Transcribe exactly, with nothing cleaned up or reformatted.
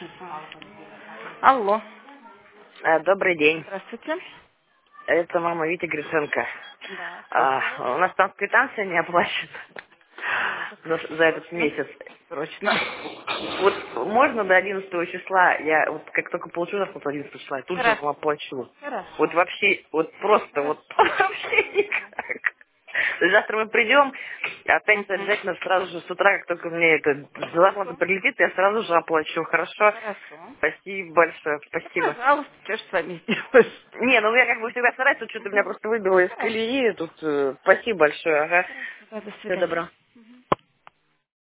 Алло. А, Добрый день. Здравствуйте. Это мама Витя Гриценко. Да, слушаю вас. А, у нас там квитанция не оплачена за, за этот Срочно. месяц. Срочно. Вот можно до одиннадцатого числа, я вот как только получу зарплату одиннадцатого числа, я тут же Хорошо. вам оплачу. Вот Хорошо. вообще, вот просто, вот Хорошо. вообще никак. Завтра мы придем, а пятница Мгм. обязательно сразу же с утра, как только мне эта зарплата Хорошо. прилетит, я сразу же оплачу. Хорошо? Хорошо. Спасибо большое, Да, спасибо. пожалуйста, что ж с вами сделаешь? Не, ну я как бы всегда стараюсь, тут что-то меня просто выбило из Хорошо. колеи. Тут э, спасибо большое, ага. Хорошо. Да, до Всего свидания. доброго.